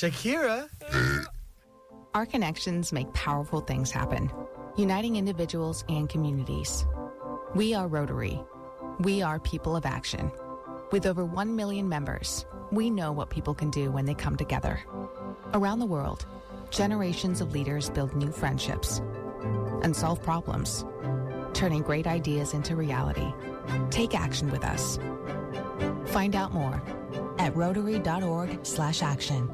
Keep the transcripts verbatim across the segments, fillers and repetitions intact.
Shakira? Our connections make powerful things happen, uniting individuals and communities. We are Rotary. We are people of action. With over one million members, we know what people can do when they come together. Around the world, generations of leaders build new friendships and solve problems, turning great ideas into reality. Take action with us. Find out more at rotary.org slash action.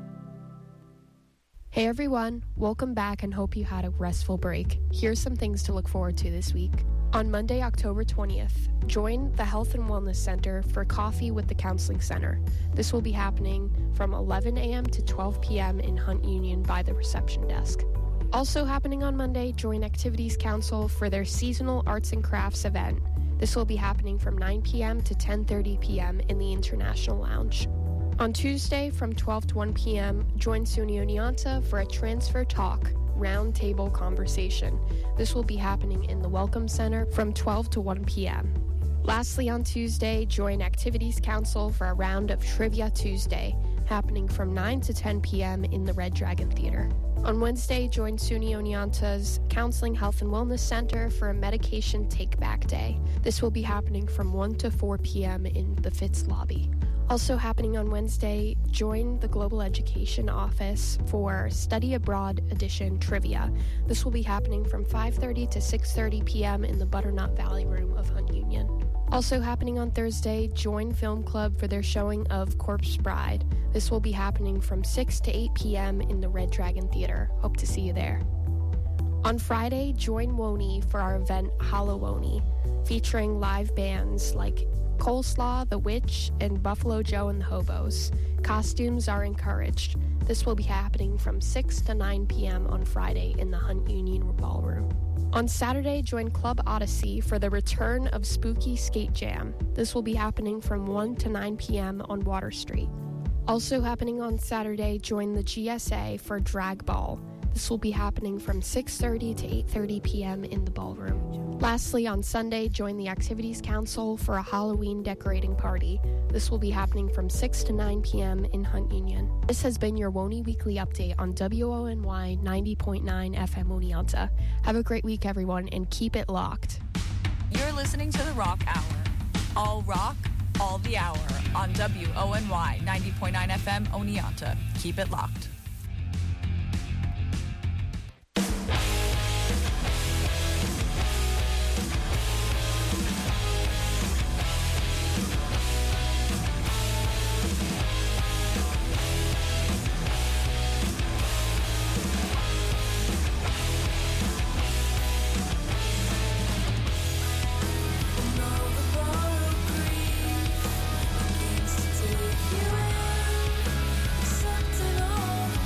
Hey everyone, welcome back and hope you had a restful break. Here's some things to look forward to this week. On Monday, October twentieth, join the Health and Wellness Center for Coffee with the Counseling Center. This will be happening from eleven a.m. to twelve p.m. in Hunt Union by the reception desk. Also happening on Monday, join Activities Council for their seasonal arts and crafts event. This will be happening from nine p.m. to ten thirty p.m. in the International Lounge. On Tuesday from twelve to one p.m., join SUNY Oneonta for a Transfer Talk roundtable conversation. This will be happening in the Welcome Center from twelve to one p.m. Lastly, on Tuesday, join Activities Council for a round of Trivia Tuesday, happening from nine to ten p.m. in the Red Dragon Theater. On Wednesday, join SUNY Oneonta's Counseling Health and Wellness Center for a Medication Take-Back Day. This will be happening from one to four p.m. in the Fitz lobby. Also happening on Wednesday, join the Global Education Office for Study Abroad Edition Trivia. This will be happening from five thirty to six thirty p.m. in the Butternut Valley Room of Hunt Union. Also happening on Thursday, join Film Club for their showing of Corpse Bride. This will be happening from six to eight p.m. in the Red Dragon Theater. Hope to see you there. On Friday, join Woney for our event Hallowoni, featuring live bands like Coleslaw, The Witch, and Buffalo Joe and the Hobos. Costumes are encouraged. This will be happening from six to nine p.m. on Friday in the Hunt Union Ballroom. On Saturday, join Club Odyssey for the return of Spooky Skate Jam. This will be happening from one to nine p.m. on Water Street. Also happening on Saturday, join the G S A for Drag Ball. This will be happening from six thirty to eight thirty p.m. in the ballroom. Lastly, on Sunday, join the Activities Council for a Halloween decorating party. This will be happening from six to nine p.m. in Hunt Union. This has been your Woney Weekly Update on W O N Y ninety point nine F M Oneonta. Have a great week, everyone, and keep it locked. You're listening to the Rock Hour. All rock, all the hour on W O N Y ninety point nine F M Oneonta. Keep it locked. Accepting all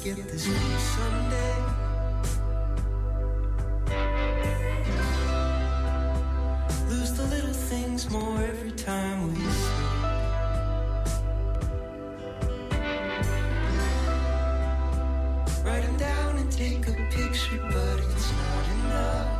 get this way someday. Lose the little things more every time we sleep. Write them down and take a picture, but it's not enough.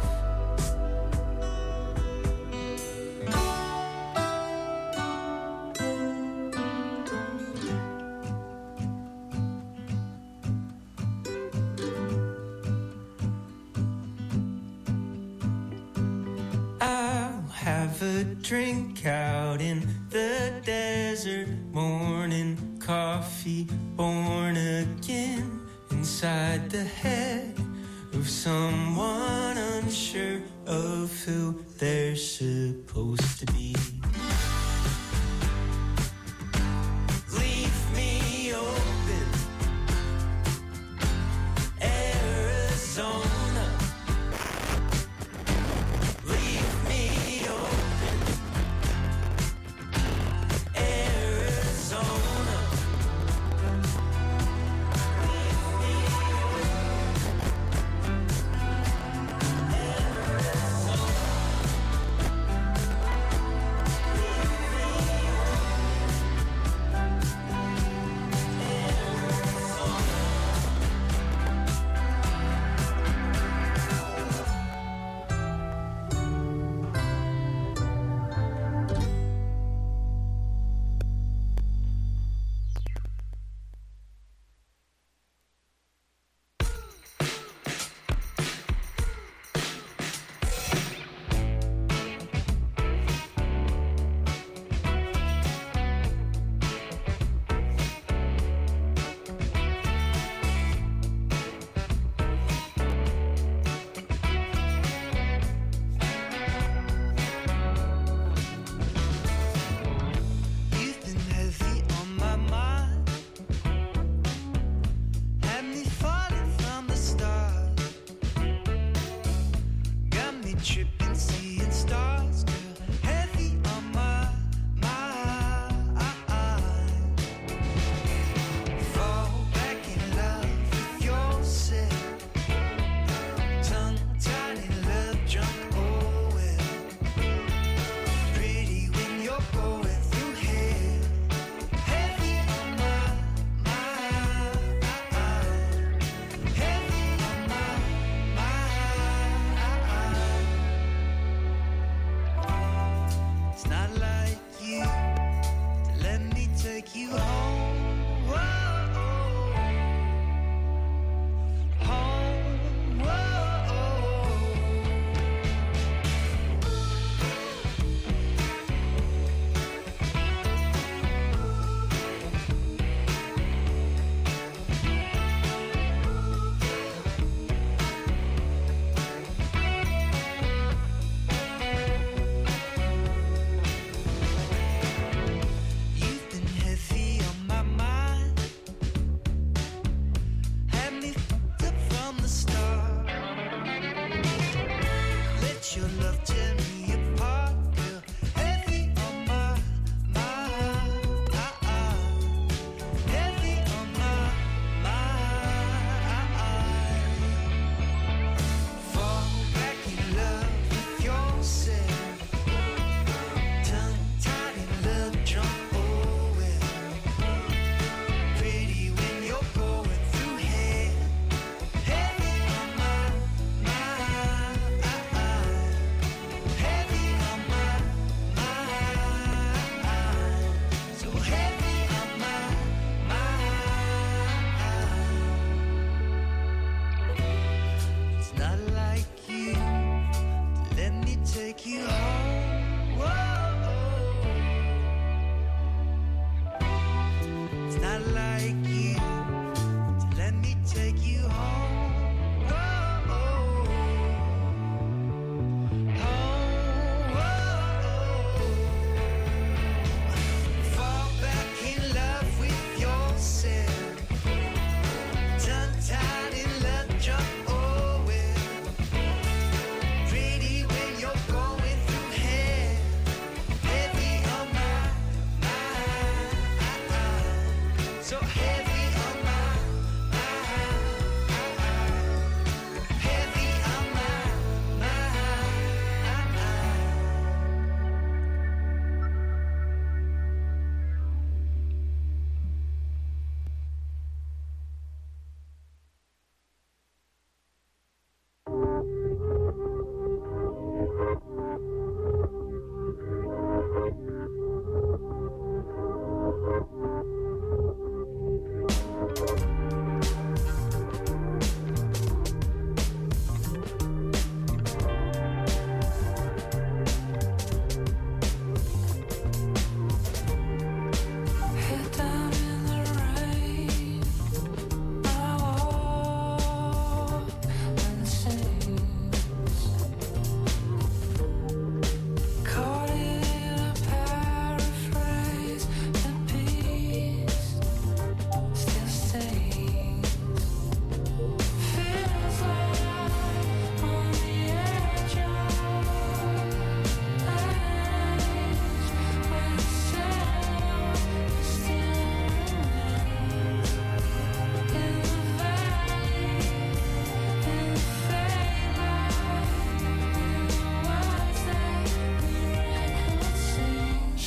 Have a drink out in the desert, morning coffee, born again, inside the head of someone unsure of who they're supposed to be. Leave me open, Arizona.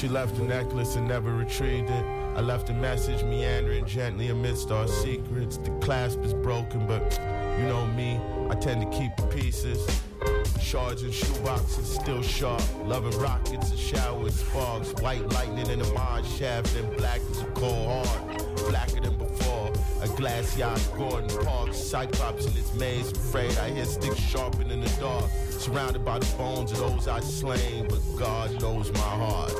She left the necklace and never retrieved it. I left a message meandering gently amidst our secrets. The clasp is broken, but you know me, I tend to keep the pieces. Shards and shoeboxes still sharp. Loving rockets and shower sparks. White lightning in a mine shaft and black as a cold heart. Blacker than before. A glass yacht, Gordon Park. Cyclops in its maze. Afraid I hear sticks sharpened in the dark. Surrounded by the bones of those I slain. But God knows my heart.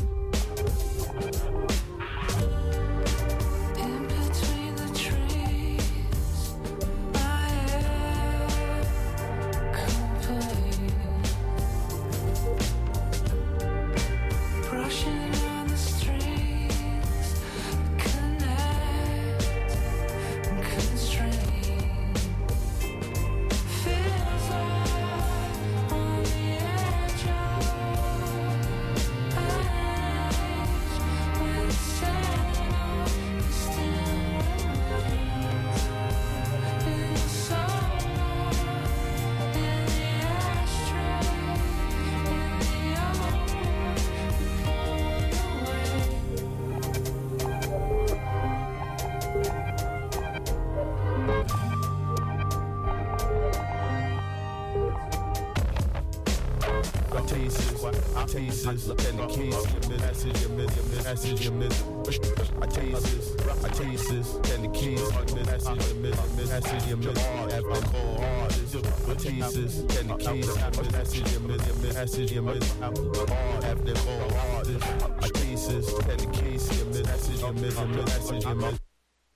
Teases, and the keys, your message, your message, your message. I teases, I teases, and the keys, your message, your message, your message. After cold hardest, I teases, and the keys, your message, your message, your message. After cold hardest, I teases, and the keys, your message, your message, your message.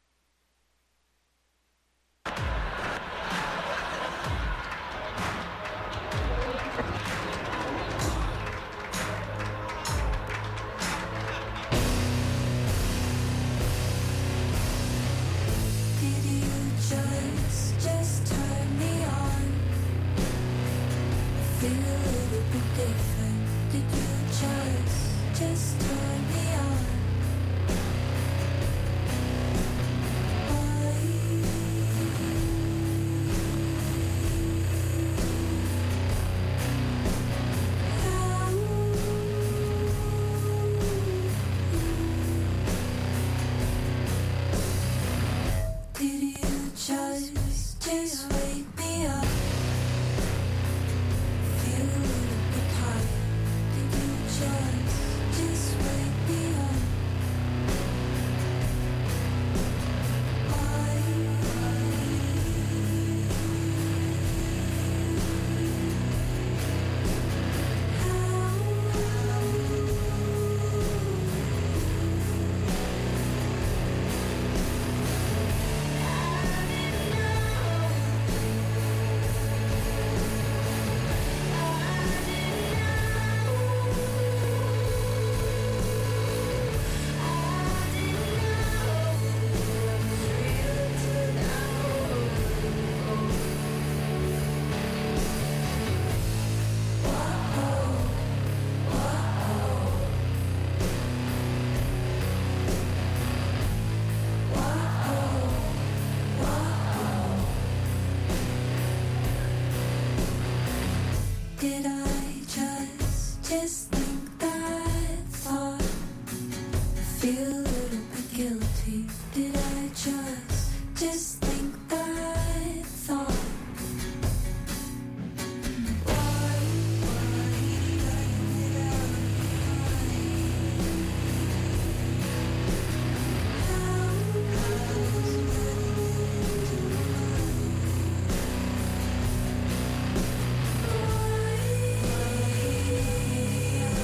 Did I just, just think that thought? Feel a little bit guilty. Did I just, just think that thought? Yeah.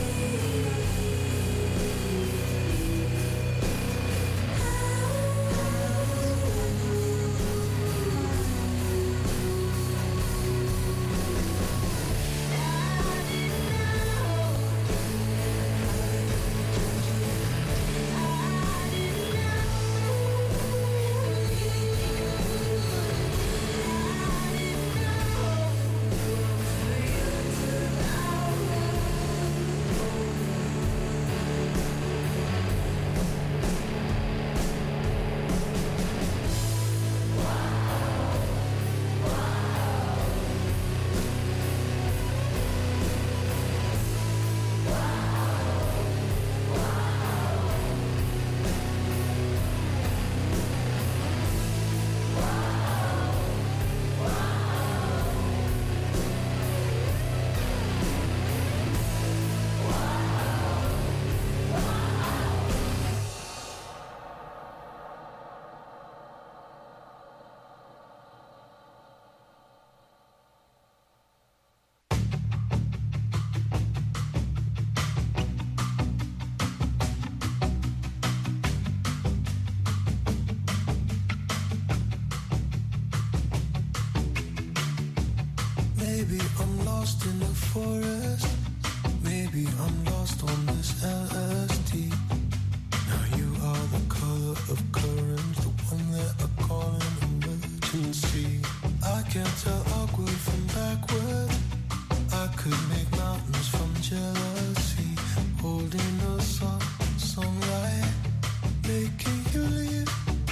jealousy, holding us up, sunlight, making you leave.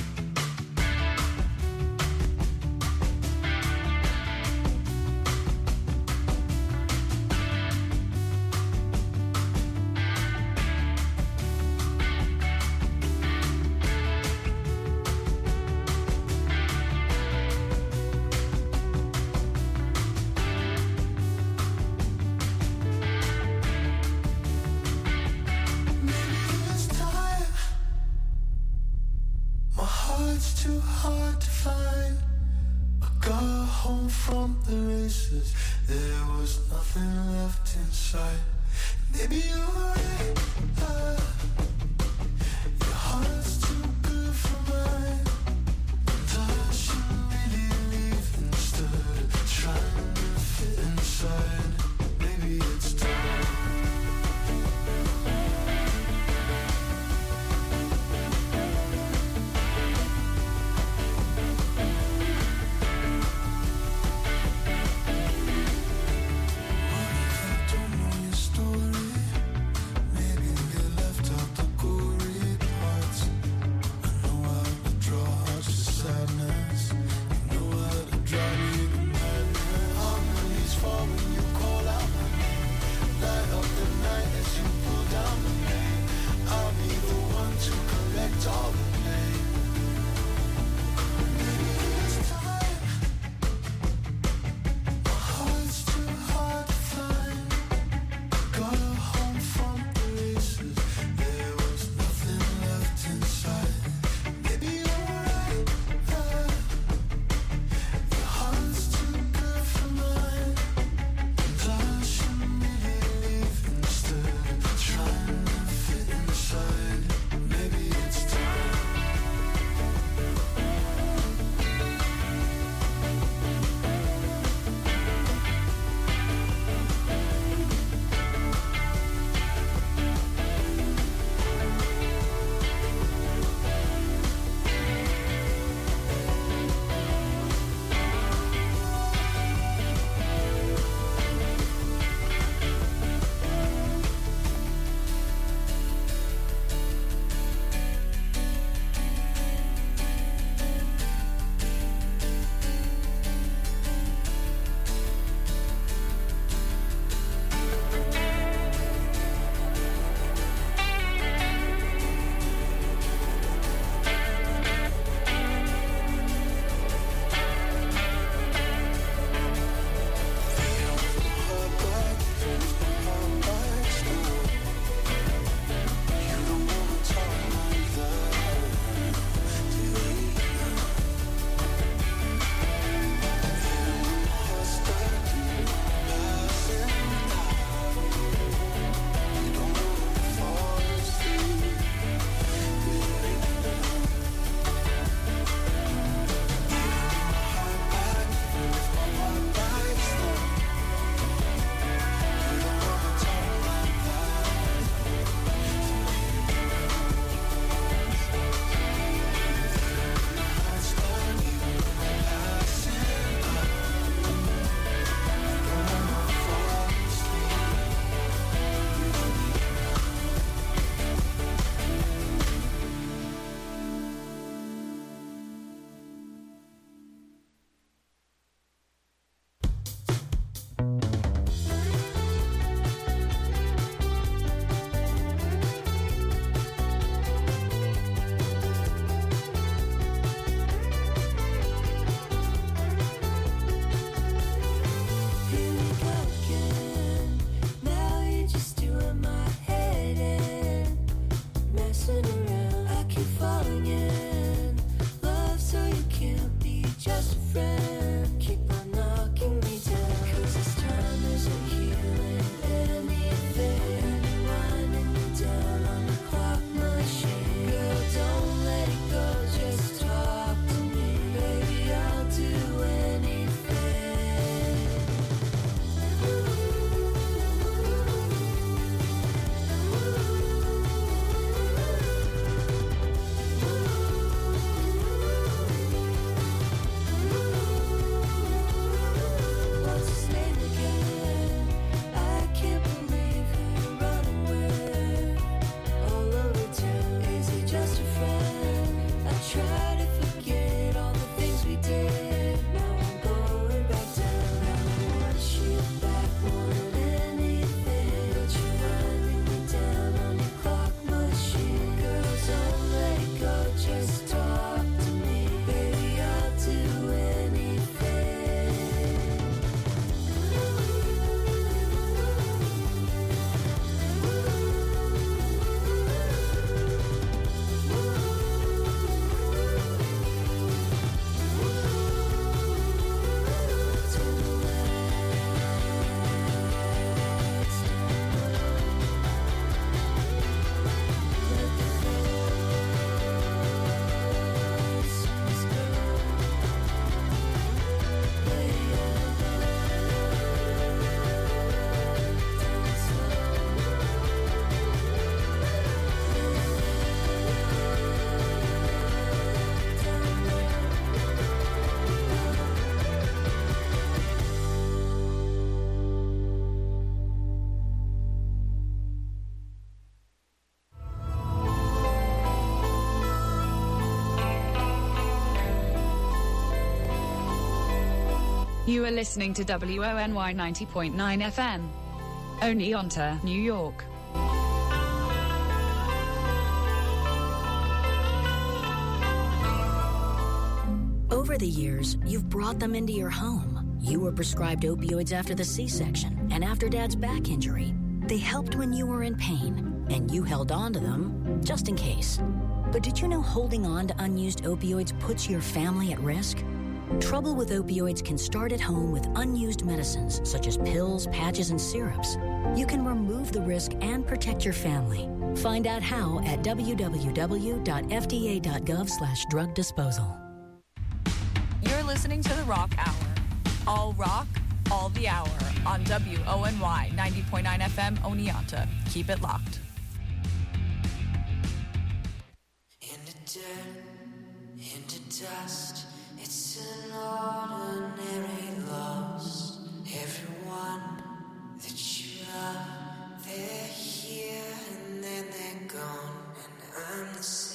Too hard to find. I got home from the races, there was nothing left inside. Maybe you're right, uh, your heart's too good for mine. And I should really leave instead of trying to fit inside. Maybe it's time. You are listening to W O N Y ninety point nine F M. Oneonta, New York. Over the years, you've brought them into your home. You were prescribed opioids after the C-section and after Dad's back injury. They helped when you were in pain, and you held on to them just in case. But did you know holding on to unused opioids puts your family at risk? Trouble with opioids can start at home with unused medicines such as pills, patches, and syrups. You can remove the risk and protect your family. Find out how at w w w dot f d a dot gov slash drug disposal. You're listening to The Rock Hour. All rock, all the hour on W O N Y ninety point nine F M Oneonta. Keep it locked. In the dirt, in the dust, it's an ordinary loss. Everyone that you love, they're here and then they're gone, and I'm the same.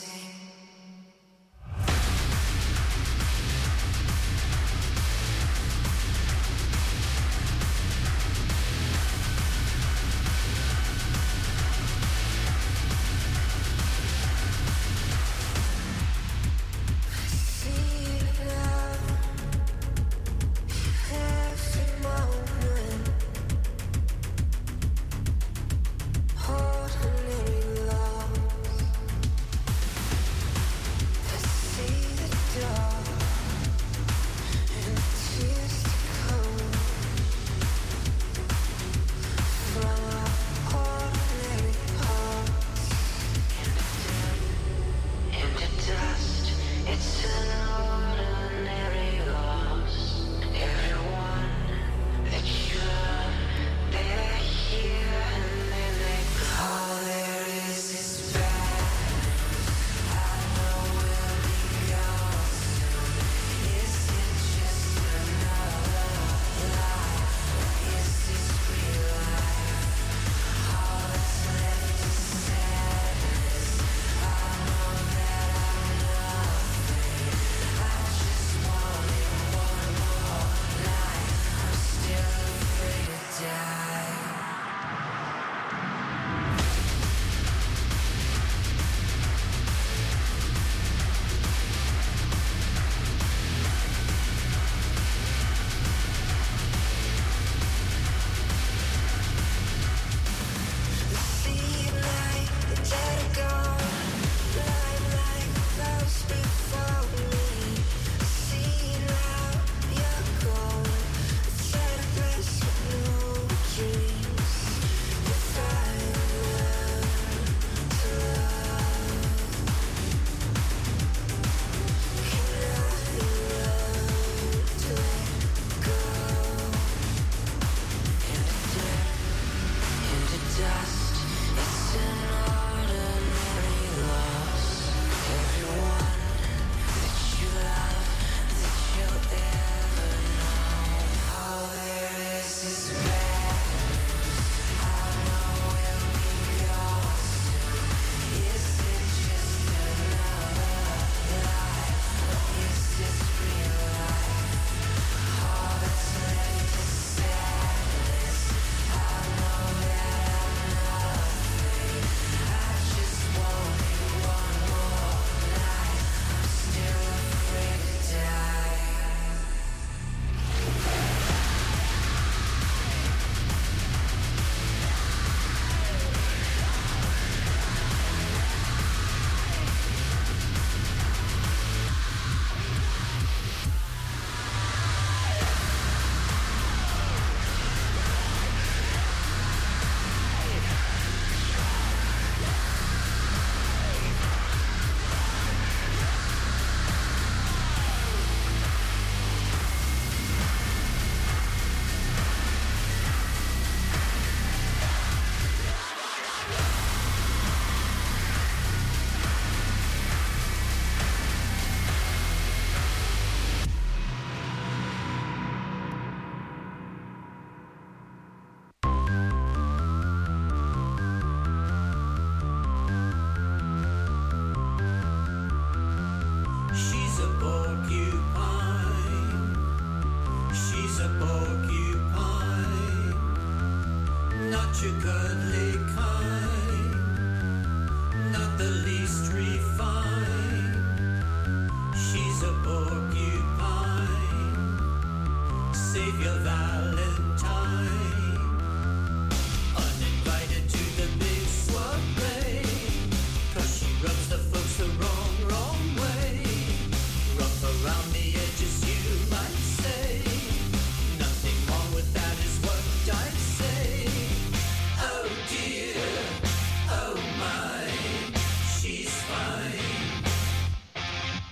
not your cuddly kind, not the least refined. She's a porcupine, save your valentine. Uninvited to the big soiree, 'cause she rubs the folks the wrong, wrong way. Rough around the edges, you might say. Nothing wrong with that is what I say. Oh dear, oh my, she's fine.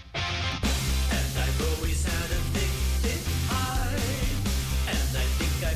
And I've always had a thick, thick eye, and I think I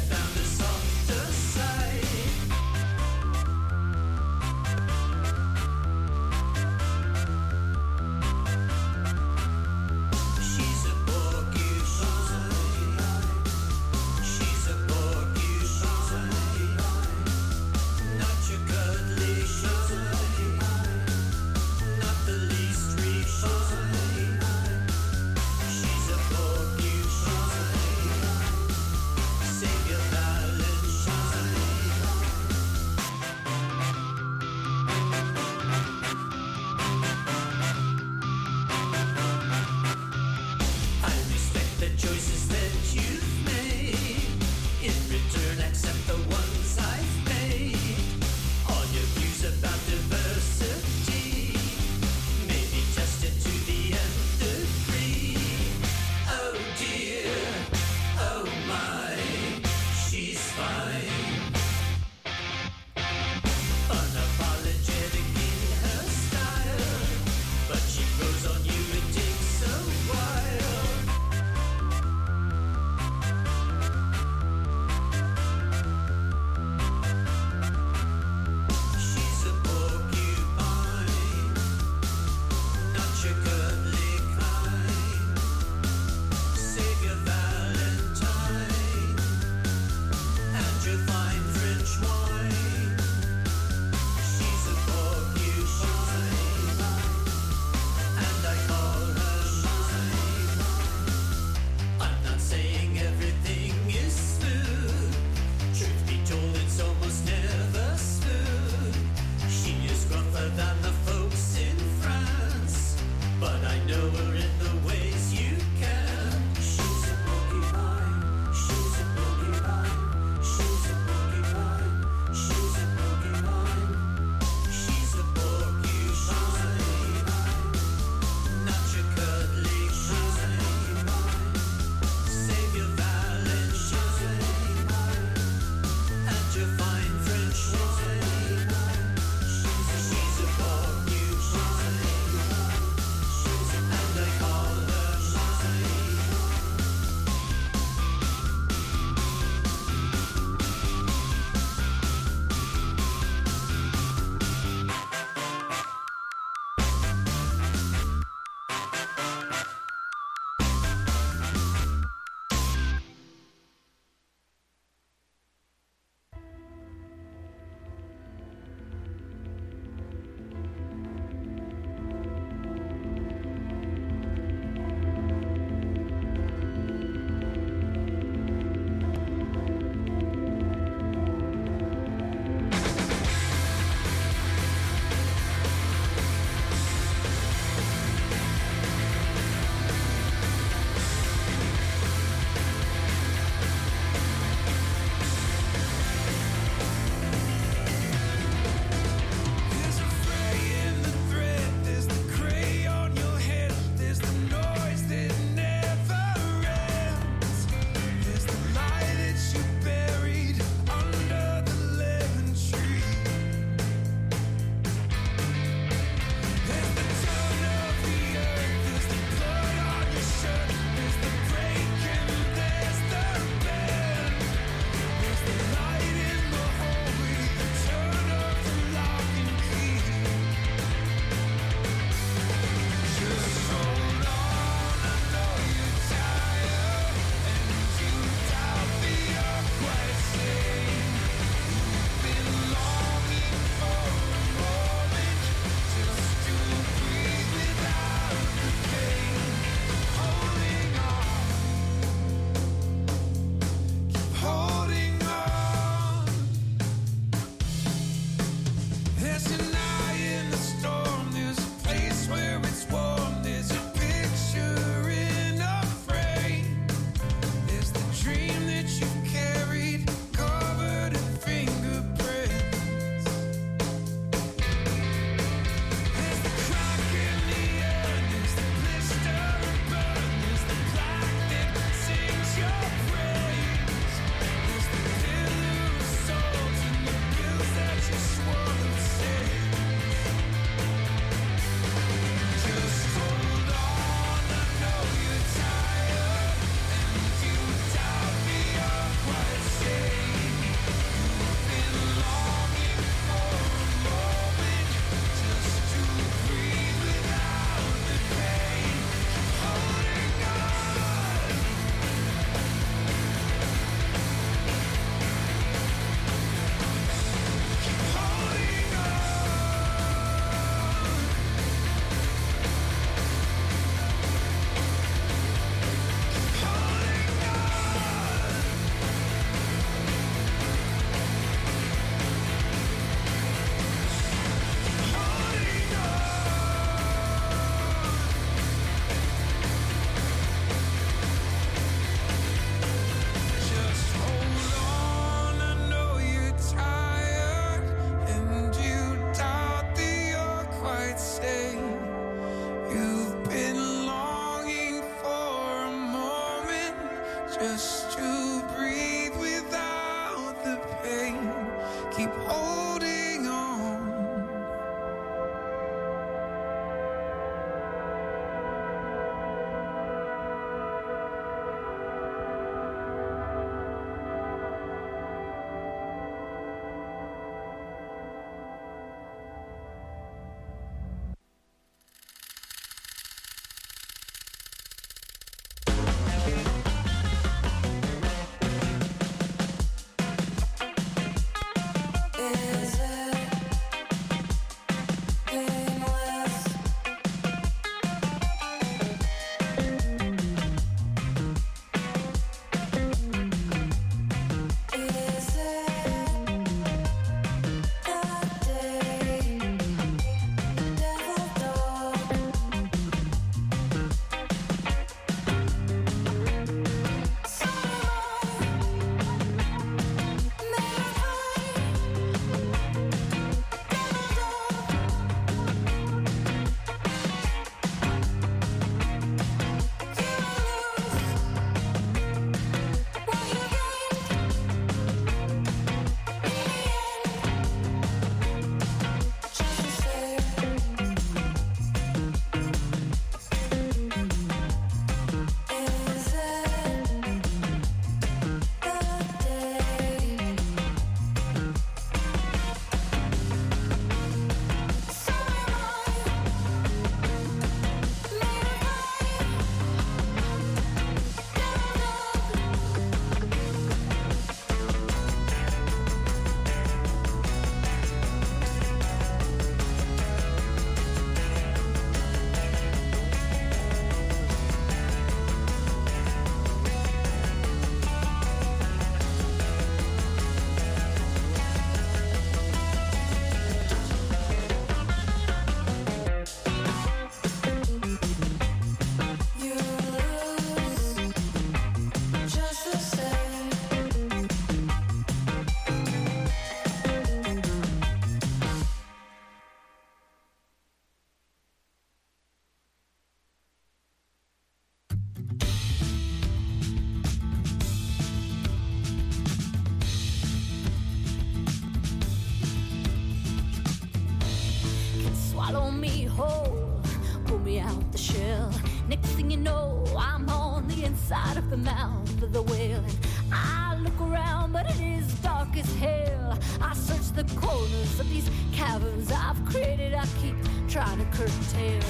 swallow me whole, pull me out the shell. Next thing you know, I'm on the inside of the mouth of the whale. And I look around, but it is dark as hell. I search the corners of these caverns I've created. I keep trying to curtail.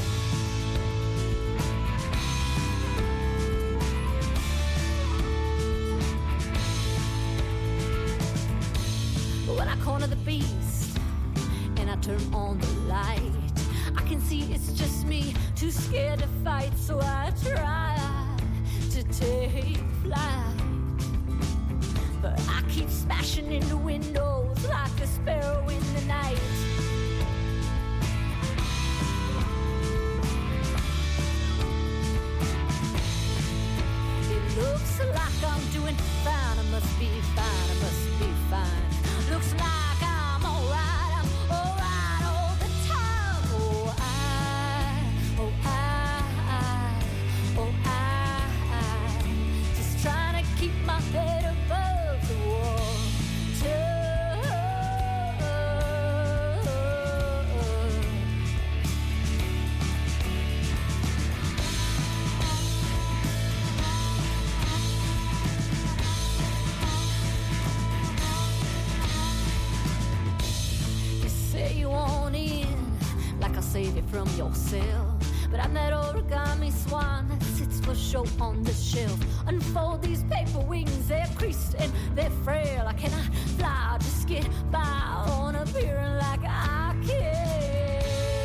When I corner the beast and I turn on the light, I can see it's just me, too scared to fight. So I try to take flight, but I keep smashing into windows like a sparrow in the night. It looks like I'm doing fine. I must be fine, I must be fine. Looks like I'm alright, I'm alright all the time. Oh, I, oh, I, oh, I, just trying to keep my head above the water. You want in, like I'll save you from yourself. But I'm that origami swan that sits for show on the shelf. Unfold these paper wings, they're creased and they're frail. I cannot fly, I'll just get by on appearing like I can.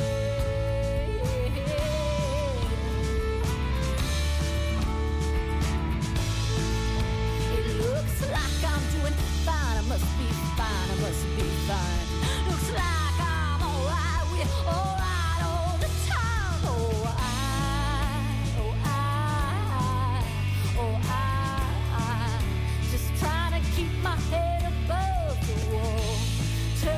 It looks like I'm doing fine, I must be fine, I must be fine. Looks like alright all the time. Oh, I, oh, I, oh, I, just trying to keep my head above the water.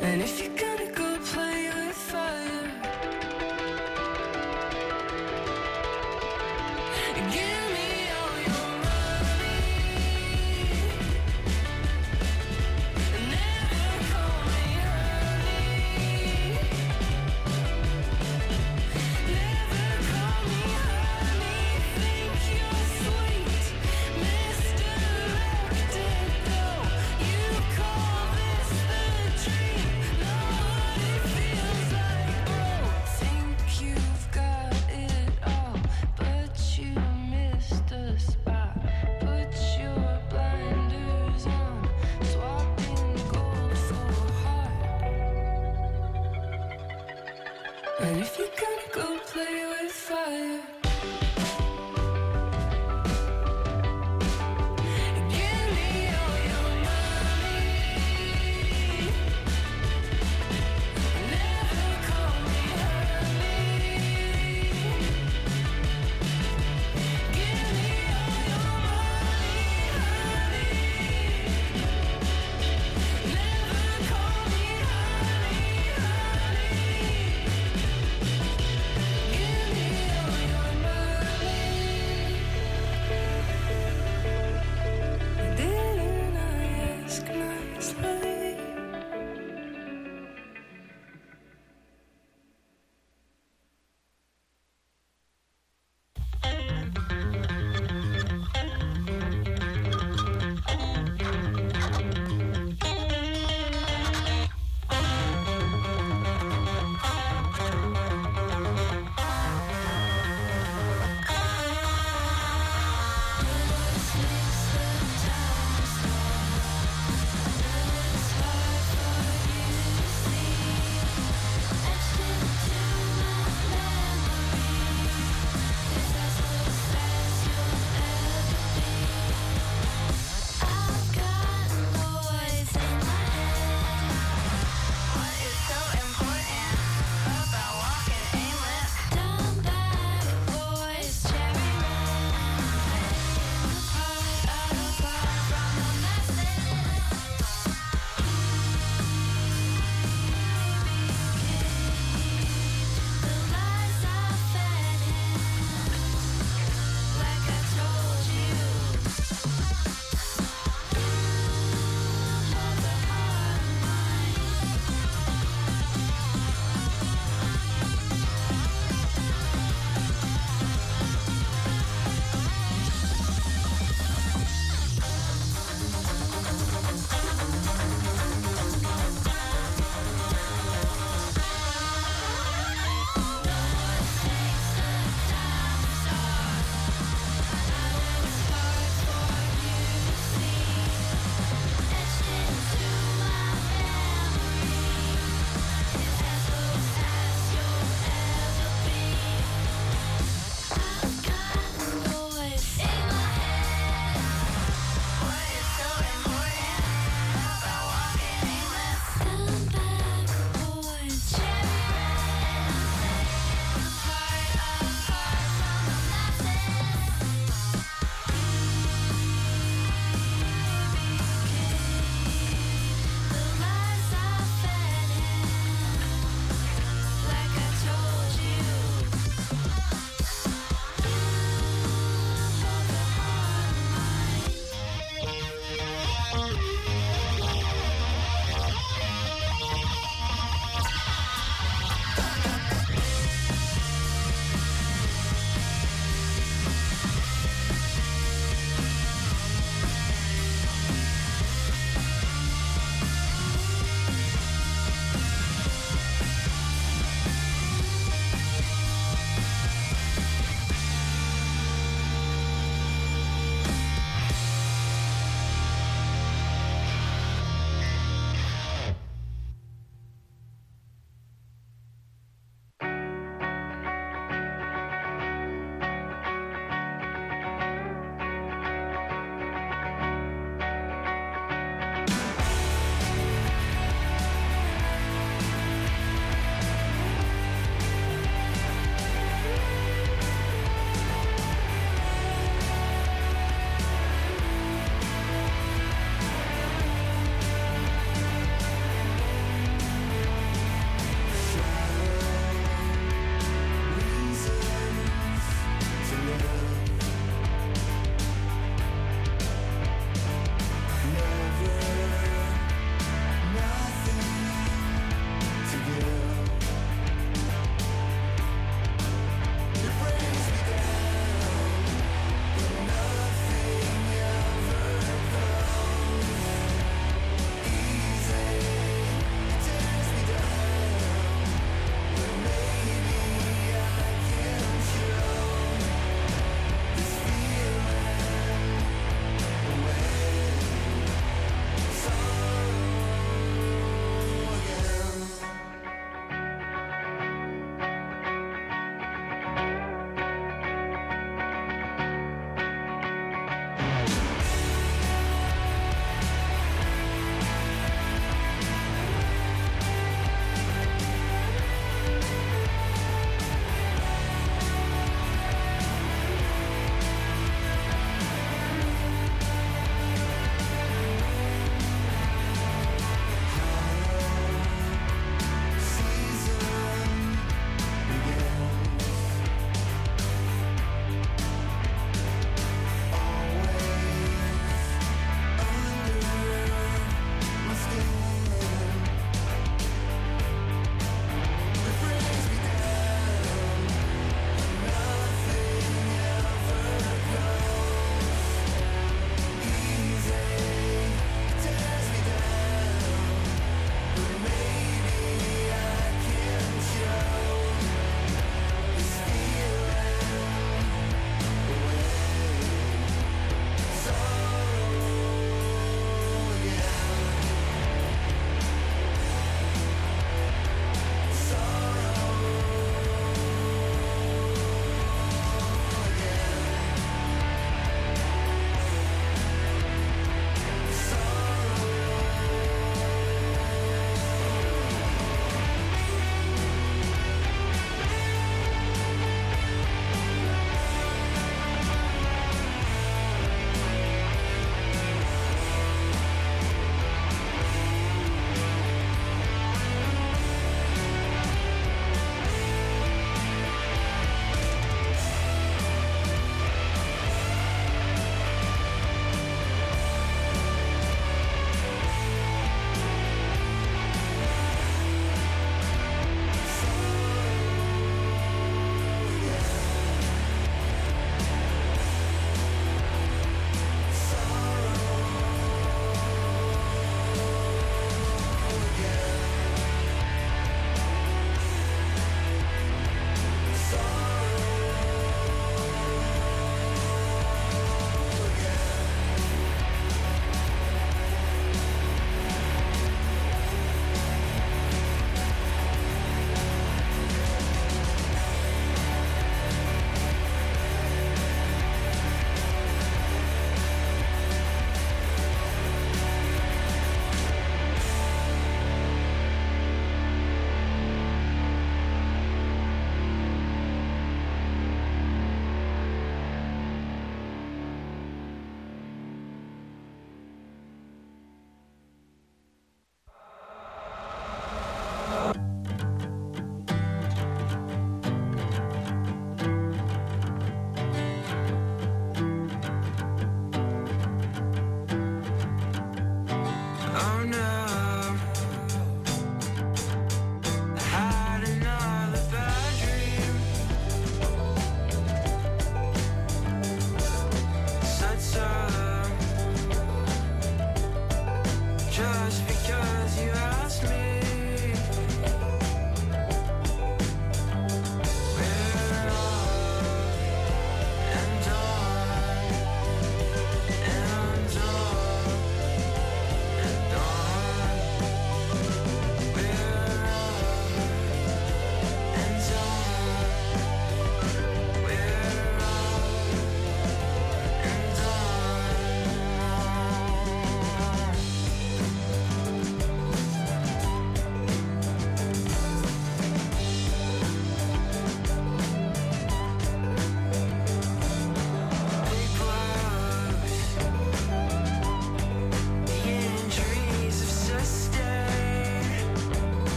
And if you're gonna go play with fire, give me all your money. Never call me honey. Never call me honey. Think you're sweet, misdirected though. You call this the dream. Know what it feels like, bro. Think you've got it all, but you missed the spot. Put your blinders on, swapping gold for heart. And if you're gonna go play with fire, give me all your money. Never call me honey. Give me all your money, honey. Never call me honey, honey.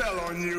spell on you.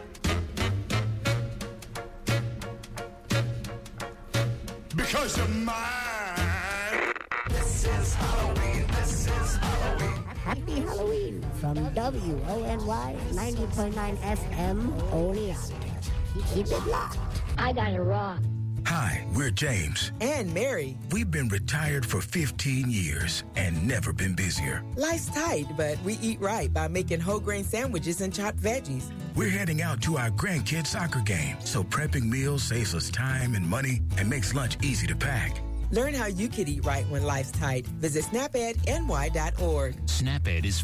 Because you're mine. This is Halloween. This is Halloween. Happy Halloween from W O N Y ninety point nine F M Oneonta. Keep it locked. I got it wrong. Hi, we're James. And Mary. We've been retired for fifteen years and never been busier. Life's tight, but we eat right by making whole grain sandwiches and chopped veggies. We're heading out to our grandkids' soccer game, so prepping meals saves us time and money and makes lunch easy to pack. Learn how you could eat right when life's tight. Visit snap ed N Y dot org. SNAP-Ed is